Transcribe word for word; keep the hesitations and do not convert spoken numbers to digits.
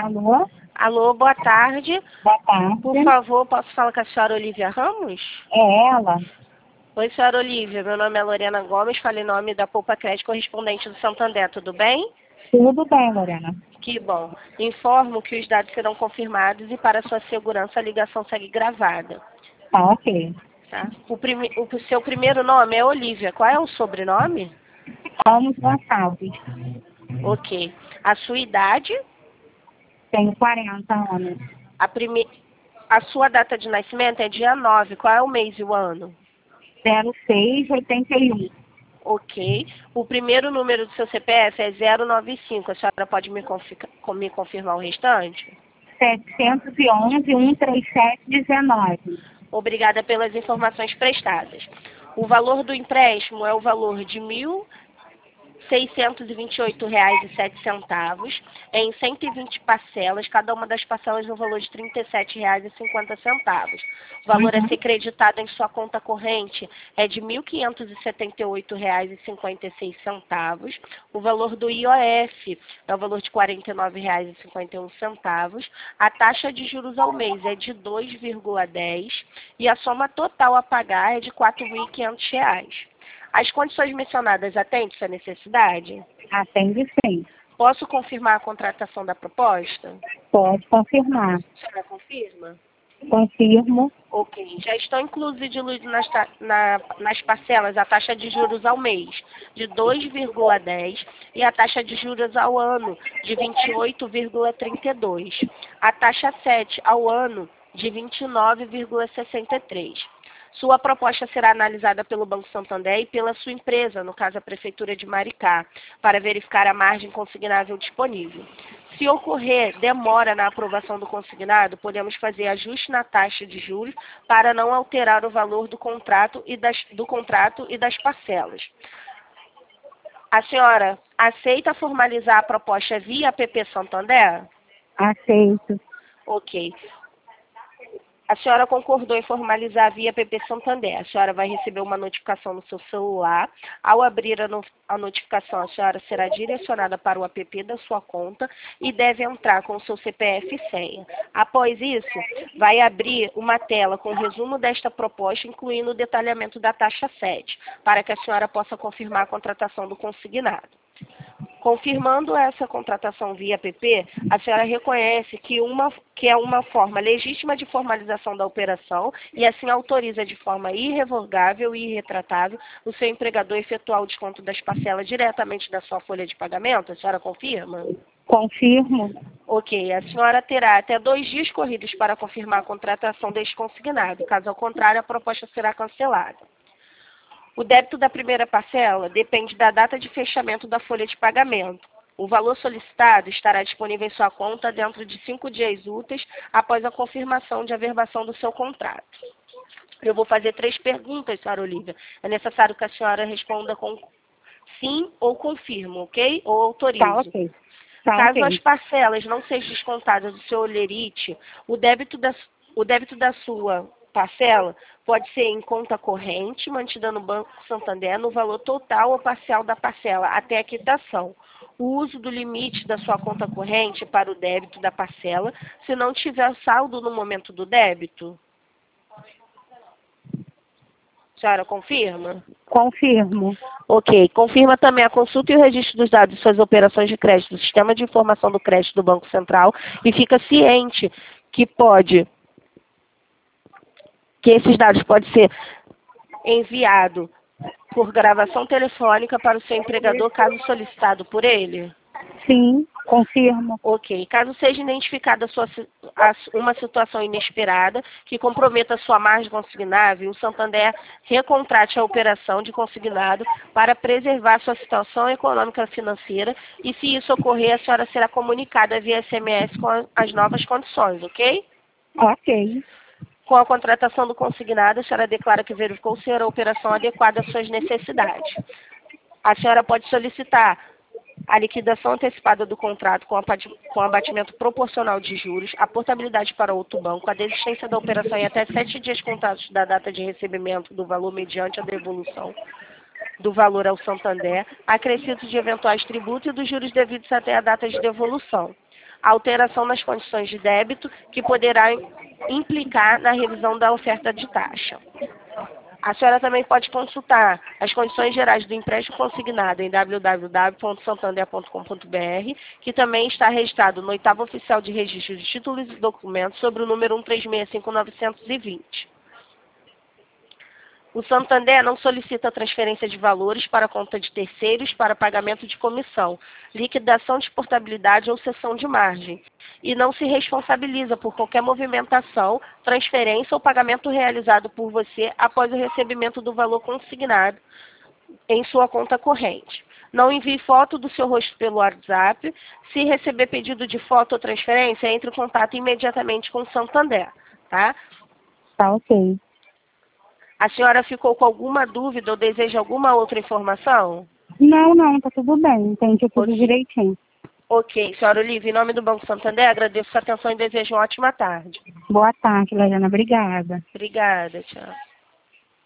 Alô? Alô, boa tarde. Boa tarde. Por favor, posso falar com a senhora Olívia Ramos? É ela. Oi, senhora Olívia. Meu nome é Lorena Gomes, falei em nome da Poupa Crédito correspondente do Santander, tudo bem? Tudo bem, Lorena. Que bom. Informo que os dados serão confirmados e para sua segurança a ligação segue gravada. Tá ok. Tá? O, prime... o seu primeiro nome é Olívia. Qual é o sobrenome? Ramos Gonçalves. Ok. A sua idade? Tenho quarenta anos. A, prime... a sua data de nascimento é dia nove. Qual é o mês e o ano? zero seis oitenta e um. Ok. O primeiro número do seu C P F é zero nove cinco. A senhora pode me, confi... me confirmar o restante? setecentos e onze, cento e trinta e sete, dezenove. Obrigada pelas informações prestadas. O valor do empréstimo é o valor de mil seiscentos e vinte e oito reais e sete centavos em cento e vinte parcelas, cada uma das parcelas no valor de trinta e sete reais e cinquenta centavos. O valor Uhum. a ser creditado em sua conta corrente é de mil quinhentos e setenta e oito reais e cinquenta e seis centavos. O valor do I O F é o valor de quarenta e nove reais e cinquenta e um centavos. A taxa de juros ao mês é de dois vírgula dez e a soma total a pagar é de quatro mil e quinhentos reais. As condições mencionadas atendem sua necessidade? Atende sim. Posso confirmar a contratação da proposta? Pode confirmar. A senhora confirma? Confirmo. Ok. Já estão inclusos e diluídos nas, ta- na- nas parcelas a taxa de juros ao mês de dois vírgula dez e a taxa de juros ao ano de vinte e oito vírgula trinta e dois. A taxa sete ao ano de vinte e nove vírgula sessenta e três. Sua proposta será analisada pelo Banco Santander e pela sua empresa, no caso a Prefeitura de Maricá, para verificar a margem consignável disponível. Se ocorrer demora na aprovação do consignado, podemos fazer ajuste na taxa de juros para não alterar o valor do contrato e das, do contrato e das parcelas. A senhora aceita formalizar a proposta via P P Santander? Aceito. Ok. A senhora concordou em formalizar via P P Santander. A senhora vai receber uma notificação no seu celular. Ao abrir a, no a notificação, a senhora será direcionada para o app da sua conta e deve entrar com o seu C P F e senha. Após isso, vai abrir uma tela com o resumo desta proposta, incluindo o detalhamento da taxa sete, para que a senhora possa confirmar a contratação do consignado. Confirmando essa contratação via app, a senhora reconhece que, uma, que é uma forma legítima de formalização da operação e assim autoriza de forma irrevogável e irretratável o seu empregador a efetuar o desconto das parcelas diretamente da sua folha de pagamento? A senhora confirma? Confirmo. Ok. A senhora terá até dois dias corridos para confirmar a contratação deste consignado. Caso ao contrário, a proposta será cancelada. O débito da primeira parcela depende da data de fechamento da folha de pagamento. O valor solicitado estará disponível em sua conta dentro de cinco dias úteis após a confirmação de averbação do seu contrato. Eu vou fazer três perguntas, senhora Olívia. É necessário que a senhora responda com sim ou confirmo, ok? Ou autorizo. Tá ok. Tá Caso ok. as parcelas não sejam descontadas do seu holerite, o débito da, o débito da sua parcela pode ser em conta corrente, mantida no Banco Santander, no valor total ou parcial da parcela, até a quitação. O uso do limite da sua conta corrente para o débito da parcela, se não tiver saldo no momento do débito. A senhora confirma? Confirmo. Ok. Confirma também a consulta e o registro dos dados de suas operações de crédito do Sistema de Informação do Crédito do Banco Central e fica ciente que pode, que esses dados podem ser enviados por gravação telefônica para o seu empregador, caso solicitado por ele? Sim, confirmo. Ok. Caso seja identificada a sua, a, uma situação inesperada que comprometa a sua margem consignável, o Santander recontrate a operação de consignado para preservar sua situação econômica e financeira e, se isso ocorrer, a senhora será comunicada via S M S com a, as novas condições, ok? Ok. Com a contratação do consignado, a senhora declara que verificou ser a operação adequada às suas necessidades. A senhora pode solicitar a liquidação antecipada do contrato com, com abatimento proporcional de juros, a portabilidade para outro banco, a desistência da operação em até sete dias contados da data de recebimento do valor mediante a devolução do valor ao Santander, acrescido de eventuais tributos e dos juros devidos até a data de devolução. alteração nas condições de débito que poderá implicar na revisão da oferta de taxa. A senhora também pode consultar as condições gerais do empréstimo consignado em w w w ponto santander ponto com ponto b r, que também está registrado no oitavo oficial de registro de títulos e documentos sobre o número um três seis cinco nove dois zero. O Santander não solicita transferência de valores para conta de terceiros para pagamento de comissão, liquidação de portabilidade ou cessão de margem, e não se responsabiliza por qualquer movimentação, transferência ou pagamento realizado por você após o recebimento do valor consignado em sua conta corrente. Não envie foto do seu rosto pelo WhatsApp. Se receber pedido de foto ou transferência, entre em contato imediatamente com o Santander, tá? Tá ok. A senhora ficou com alguma dúvida ou deseja alguma outra informação? Não, não, tá tudo bem. Entendi tudo Ok. direitinho. Ok, senhora Olivia, em nome do Banco Santander, agradeço sua atenção e desejo uma ótima tarde. Boa tarde, Lajana. Obrigada. Obrigada, tchau.